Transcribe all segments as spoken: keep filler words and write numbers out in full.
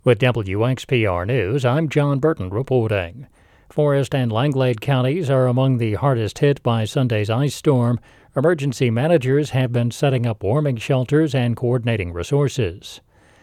With W X P R News, I'm John Burton reporting. Forest and Langlade counties are among the hardest hit by Sunday's ice storm. Emergency managers have been setting up warming shelters and coordinating resources.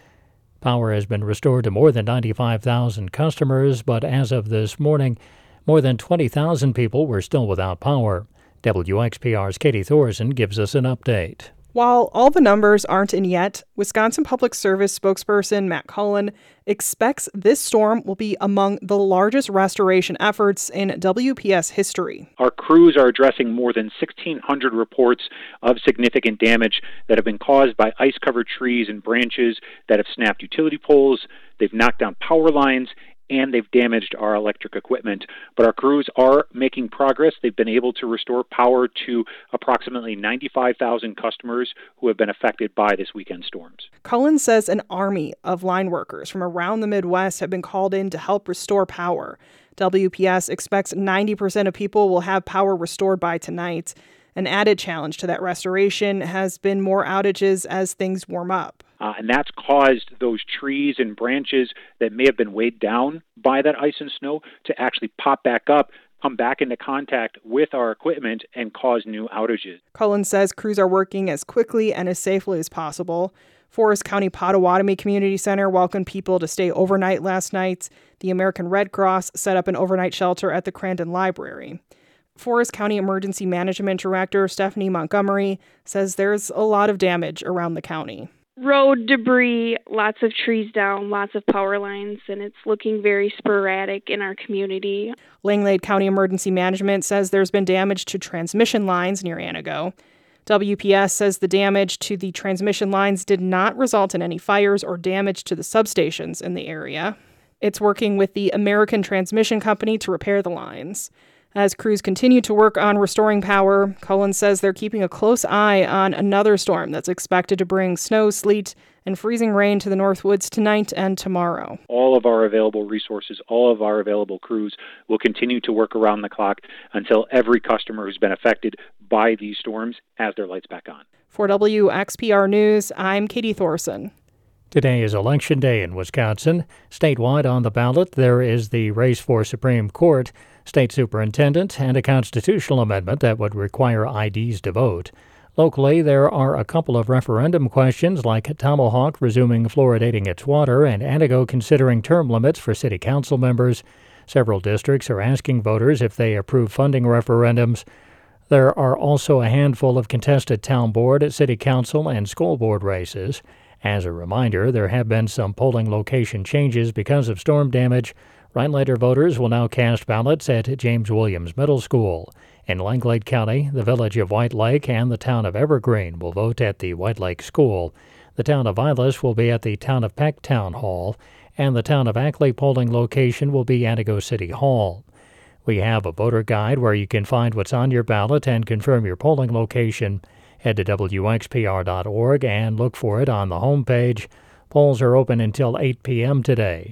Power has been restored to more than ninety-five thousand customers, but as of this morning, more than twenty thousand people were still without power. W X P R's Katie Thorson gives us an update. While all the numbers aren't in yet, Wisconsin Public Service spokesperson Matt Cullen expects this storm will be among the largest restoration efforts in W P S history. Our crews are addressing more than sixteen hundred reports of significant damage that have been caused by ice-covered trees and branches that have snapped utility poles, they've knocked down power lines, and they've damaged our electric equipment. But our crews are making progress. They've been able to restore power to approximately ninety-five thousand customers who have been affected by this weekend storms. Cullen says an army of line workers from around the Midwest have been called in to help restore power. W P S expects ninety percent of people will have power restored by tonight. An added challenge to that restoration has been more outages as things warm up. Uh, and that's caused those trees and branches that may have been weighed down by that ice and snow to actually pop back up, come back into contact with our equipment, and cause new outages. Cullen says crews are working as quickly and as safely as possible. Forest County Potawatomi Community Center welcomed people to stay overnight last night. The American Red Cross set up an overnight shelter at the Crandon Library. Forest County Emergency Management Director Stephanie Montgomery says there's a lot of damage around the county. Road debris, lots of trees down, lots of power lines, and it's looking very sporadic in our community. Langlade County Emergency Management says there's been damage to transmission lines near Antigo. W P S says the damage to the transmission lines did not result in any fires or damage to the substations in the area. It's working with the American Transmission Company to repair the lines. As crews continue to work on restoring power, Cullen says they're keeping a close eye on another storm that's expected to bring snow, sleet, and freezing rain to the Northwoods tonight and tomorrow. All of our available resources, all of our available crews will continue to work around the clock until every customer who's been affected by these storms has their lights back on. For W X P R News, I'm Katie Thorson. Today is Election Day in Wisconsin. Statewide on the ballot, there is the race for Supreme Court, state superintendent, and a constitutional amendment that would require I Ds to vote. Locally, there are a couple of referendum questions like Tomahawk resuming fluoridating its water and Antigo considering term limits for city council members. Several districts are asking voters if they approve funding referendums. There are also a handful of contested town board, city council, and school board races. As a reminder, there have been some polling location changes because of storm damage. Rhinelander voters will now cast ballots at James Williams Middle School. In Langlade County, the village of White Lake and the town of Evergreen will vote at the White Lake School. The town of Vilas will be at the town of Peck Town Hall, and the town of Ackley polling location will be Antigo City Hall. We have a voter guide where you can find what's on your ballot and confirm your polling location. Head to W X P R dot org and look for it on the homepage. Polls are open until eight p.m. today.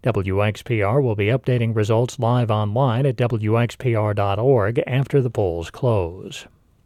W X P R will be updating results live online at W X P R dot org after the polls close.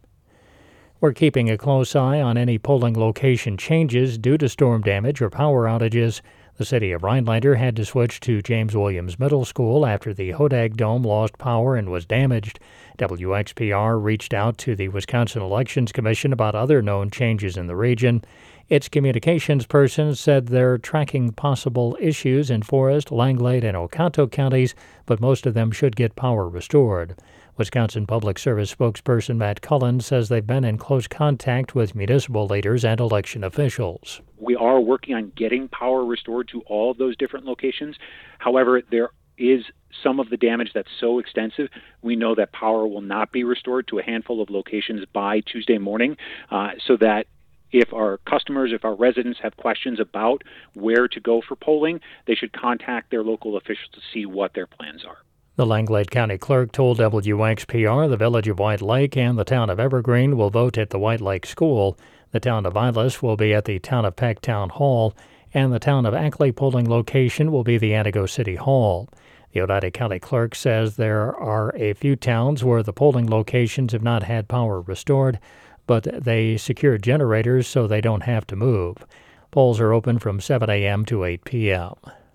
We're keeping a close eye on any polling location changes due to storm damage or power outages. The city of Rhinelander had to switch to James Williams Middle School after the Hodag Dome lost power and was damaged. W X P R reached out to the Wisconsin Elections Commission about other known changes in the region. Its communications person said they're tracking possible issues in Forest, Langlade, and Oconto counties, but most of them should get power restored. Wisconsin Public Service spokesperson Matt Cullen says they've been in close contact with municipal leaders and election officials. We are working on getting power restored to all of those different locations. However, there is some of the damage that's so extensive, we know that power will not be restored to a handful of locations by Tuesday morning, uh, so that if our customers, if our residents have questions about where to go for polling, they should contact their local officials to see what their plans are. The Langlade County Clerk told W X P R the village of White Lake and the town of Evergreen will vote at the White Lake School. The town of Vilas will be at the town of Peck Town Hall, and the town of Ackley polling location will be the Antigo City Hall. The Oneida County Clerk says there are a few towns where the polling locations have not had power restored, but they secured generators so they don't have to move. Polls are open from seven a.m. to eight p.m.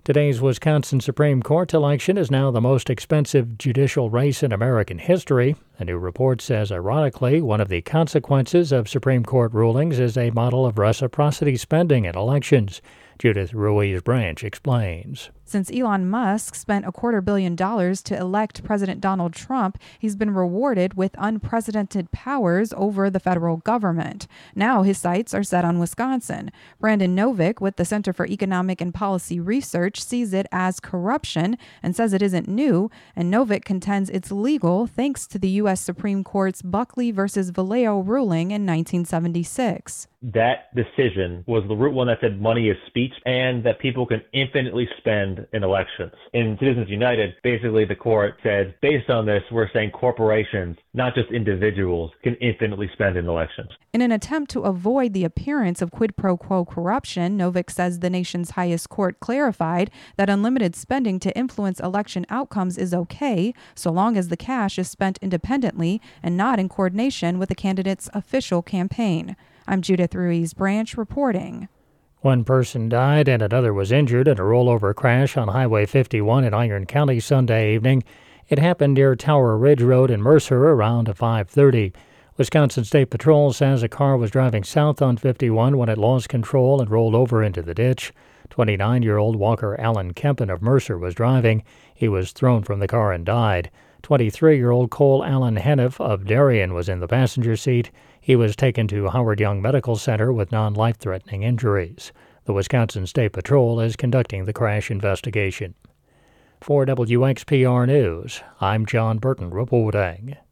Today's Wisconsin Supreme Court election is now the most expensive judicial race in American history. A new report says, ironically, one of the consequences of Supreme Court rulings is a model of reciprocity spending in elections. Judith Ruiz Branch explains. Since Elon Musk spent a quarter billion dollars to elect President Donald Trump, he's been rewarded with unprecedented powers over the federal government. Now his sights are set on Wisconsin. Brandon Novick with the Center for Economic and Policy Research sees it as corruption and says it isn't new, and Novick contends it's legal thanks to the U S Supreme Court's Buckley versus Valeo ruling in nineteen seventy-six. That decision was the root one that said money is speech and that people can infinitely spend in elections. In Citizens United, basically the court said, based on this, we're saying corporations, not just individuals, can infinitely spend in elections. In an attempt to avoid the appearance of quid pro quo corruption, Novick says the nation's highest court clarified that unlimited spending to influence election outcomes is okay, so long as the cash is spent independently and not in coordination with the candidate's official campaign. I'm Judith Ruiz Branch reporting. One person died and another was injured in a rollover crash on Highway fifty-one in Iron County Sunday evening. It happened near Tower Ridge Road in Mercer around five thirty. Wisconsin State Patrol says a car was driving south on fifty-one when it lost control and rolled over into the ditch. twenty-nine-year-old Walker Allen Kempen of Mercer was driving. He was thrown from the car and died. twenty-three-year-old Cole Allen Hennef of Darien was in the passenger seat. He was taken to Howard Young Medical Center with non-life-threatening injuries. The Wisconsin State Patrol is conducting the crash investigation. For W X P R News, I'm John Burton reporting.